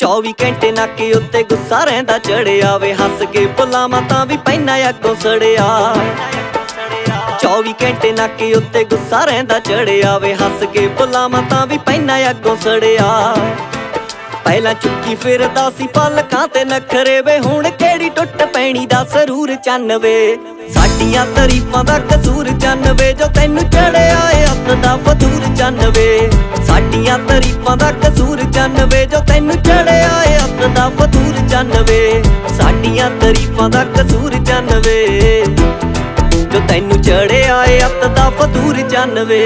24 ਘੰਟੇ ਨਾਕੇ ਉੱਤੇ ਗੁੱਸਾ ਰਹਿੰਦਾ ਚੜਿਆ ਵੇ, ਹੱਸ ਕੇ ਬੁਲਾਵਾਂ ਤਾਂ ਵੀ ਪੈਨਾ ਅੱਗੋਂ ਸੜਿਆ। 24 ਘੰਟੇ ਨਾਕੇ ਉੱਤੇ ਗੁੱਸਾ ਰਹਿੰਦਾ ਚੜਿਆ ਵੇ, ਹੱਸ ਕੇ ਬੁਲਾਵਾਂ ਤਾਂ ਵੀ ਪੈਨਾ ਅੱਗੋਂ ਸੜਿਆ। ਪਹਿਲਾਂ ਚੁੱਕੀ ਫਿਰਦਾ ਸੀ ਪਲਕਾਂ ਤੇ ਨਖਰੇ ਵੇ, ਹੁਣ ਕਿਹੜੀ ਟੁੱਟ ਪੈਣੀ ਦਾ ਸਰੂਰ ਚੰਨ ਵੇ। ਸਾਡੀਆਂ ਤਾਰੀਫਾਂ ਦਾ ਕਸੂਰ ਚੰਨ ਵੇ, ਜੋ ਤੈਨੂੰ ਚੜਿਆ ਏ ਅੱਤ ਦਾ ਫਤੂਰ ਚੰਨ ਵੇ। ਸਾਡੀਆਂ ਤਾਰੀਫਾਂ ਦਾ ਕਸੂਰ ਚੰਨ ਵੇ, ਜੋ ਤੈਨੂੰ ਚੜਿਆ ਏ ਅੱਤ ਦਾ ਫਤੂਰ ਚੰਨ ਵੇ। ਸਾਡੀਆਂ ਤਾਰੀਫਾਂ ਦਾ ਕਸੂਰ ਚੰਨ ਵੇ, ਜੋ ਤੈਨੂੰ ਚੜਿਆ ਏ ਅੱਤ ਦਾ ਫਤੂਰ ਚੰਨ ਵੇ।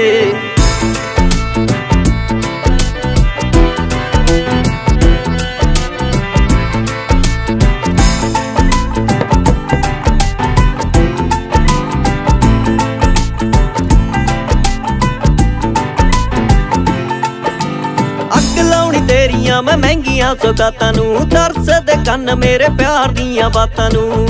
ਤੇਰੀਆਂ ਮੈਂ ਮਹਿੰਗੀਆਂ ਸੌਗਾਤਾਂ ਨੂੰ, ਤਰਸਦੇ ਕੰਨ ਮੇਰੇ ਪਿਆਰ ਦੀਆਂ ਬਾਤਾਂ ਨੂੰ।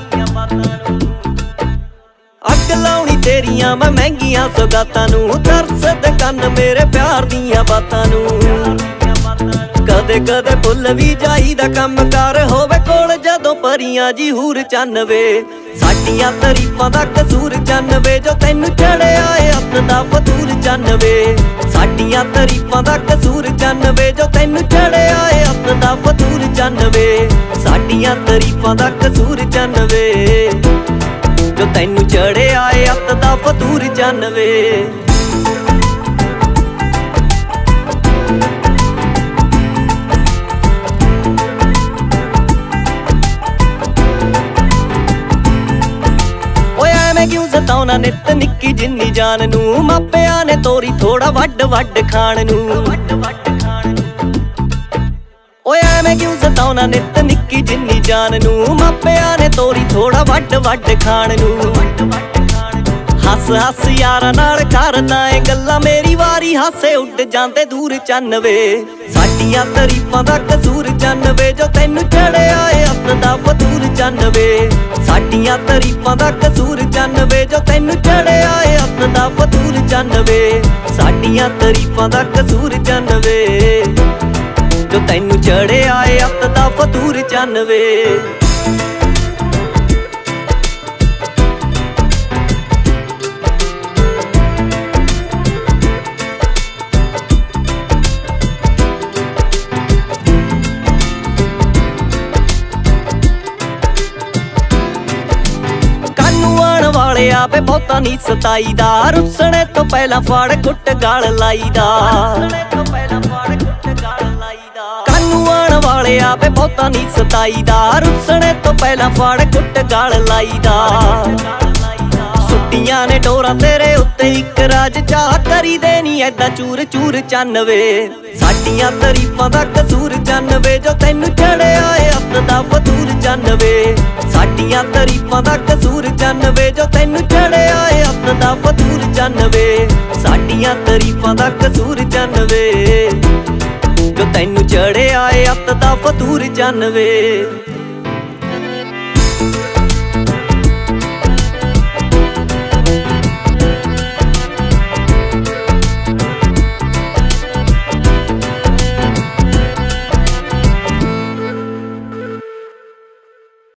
ਅੱਗ ਲਾਉਣੀ ਤੇਰੀਆਂ ਮੈਂ ਮਹਿੰਗੀਆਂ ਸੌਗਾਤਾਂ ਨੂੰ, ਤਰਸਦੇ ਕੰਨ ਮੇਰੇ ਪਿਆਰ ਦੀਆਂ ਬਾਤਾਂ ਨੂੰ। ਕਦੇ ਕਦੇ ਭੁੱਲ ਵੀ ਜਾਈਦਾ ਕੰਮ ਕਾਰ ਹੋਵੇ ਕੋਲ, ਜਦੋਂ ਪਰੀਆਂ ਜੀ ਹੂਰ ਚੰਨ ਵੇ। ਸਾਡੀਆਂ ਤਾਰੀਫਾਂ ਦਾ ਕਸੂਰ ਚੰਨ ਵੇ, ਜੋ ਤੈਨੂੰ ਚੜਿਆ ਏ ਅੱਤ ਦਾ ਫਤੂਰ ਚੰਨ ਵੇ। ਸਾਡੀਆਂ ਤਾਰੀਫਾਂ ਦਾ ਕਸੂਰ ਚੰਨ ਵੇ, ਜੋ ਤੈਨੂੰ ਚੜਿਆ ਏ ਅੱਤ ਦਾ ਫਤੂਰ ਚੰਨ ਵੇ। ਸਾਡੀਆਂ ਤਾਰੀਫਾਂ ਦਾ ਕਸੂਰ ਚੰਨ ਵੇ, ਜੋ ਤੈਨੂੰ ਚੜਿਆ ਏ ਅੱਤ ਦਾ ਫਤੂਰ ਚੰਨ ਵੇ। ਮੈਂ ਕਿਉਂ ਸਤਾਉਣਾ ਨਿੱਤ ਨਿੱਕੀ ਜਿੰਨੀ ਜਾਨ ਨੂੰ, ਮਾਪਿਆਂ ਨੇ ਤੋਰੀ ਥੋੜਾ ਵੱਡ ਵੱਡ ਖਾਣ ਨੂੰ। ਓਏ ਐਵੇਂ ਕਿਉਂ ਸਤਾਉਣਾ ਨਿੱਤ ਨਿੱਕੀ ਜਿੰਨੀ ਜਾਨ ਨੂੰ, ਮਾਪਿਆਂ ਨੇ ਤੋਰੀ ਥੋੜਾ ਵੱਡ ਵੱਡ ਖਾਣ ਨੂੰ। ਹੱਸ ਹੱਸ ਯਾਰਾਂ ਨਾਲ ਕਰਦਾ ਏ ਗੱਲਾਂ, ਮੇਰੀ ਵਾਰੀ ਹਾਸੇ ਉੱਡ ਜਾਂਦੇ ਦੂਰ ਚੰਨ ਵੇ। ਸਾਡੀਆਂ ਤਾਰੀਫਾਂ ਦਾ ਕਸੂਰ ਚੰਨ ਵੇ, ਜੋ ਤੈਨੂੰ ਚੜਿਆ ਏ ਅੱਤ ਦਾ ਫਤੂਰ ਚੰਨ ਵੇ। ਸਾਡੀਆਂ ਤਾਰੀਫਾਂ ਦਾ ਕਸੂਰ ਚੰਨ ਵੇ, ਜੋ ਤੈਨੂੰ ਚੜਿਆ ਏ ਅੱਤ ਦਾ ਫਤੂਰ ਚੰਨ ਵੇ। ਸਾਡੀਆਂ ਤਾਰੀਫਾਂ ਦਾ ਕਸੂਰ ਚੰਨ ਵੇ, ਜੋ ਤੈਨੂੰ ਚੜਿਆ ਏ ਅੱਤ ਦਾ ਫਤੂਰ ਚੰਨ ਵੇ। ਵਾਲਿਆ ਵੇ ਬਹੁਤਾ ਨੀ ਸਤਾਈਦਾ, ਰੁੱਸਣੇ ਤੋਂ ਪਹਿਲਾਂ ਫੜ ਕੁੱਟ ਗਾਲ ਲਾਈਦਾ। ਕਾਨੂੰ ਆਣ ਵਾਲਿਆ ਵੇ ਬਹੁਤਾ ਨੀ ਸਤਾਈਦਾ, ਰੁੱਸਣੇ ਤੋਂ ਪਹਿਲਾਂ ਫੜ ਕੁੱਟ ਗਾਲ ਲਾਈਦਾ। ਸੁੱਟੀਆਂ ਨੇ ਡੋਰਾਂ ਤੇਰੇ ਉੱਤੇ ਇੱਕ ਰਾਜ, ਚਾਹ ਕਰੀ ਦੇ ਨੀ ਐਦਾਂ ਚੂਰ ਚੂਰ ਚੰਨ ਵੇ। ਸਾਡੀਆਂ ਤਾਰੀਫਾਂ ਦਾ ਕਸੂਰ ਚੰਨ ਵੇ, ਜੋ ਤੈਨੂੰ ਚੜਿਆ ਏ ਅੱਤ ਦਾ ਫਤੂਰ ਚੰਨ ਵੇ। ਸਾਡੀਆਂ ਤਾਰੀਫਾਂ ਦਾ ਕਸੂਰ ਚੰਨ ਵੇ, ਜੋ ਤੈਨੂੰ ਚੜਿਆ ਏ ਅੱਤ ਦਾ ਫਤੂਰ ਚੰਨ ਵੇ। ਸਾਡੀਆਂ ਤਾਰੀਫਾਂ ਦਾ ਕਸੂਰ ਚੰਨ ਵੇ, ਜੋ ਤੈਨੂੰ ਚੜਿਆ ਏ ਅੱਤ ਦਾ ਫਤੂਰ ਚੰਨ ਵੇ।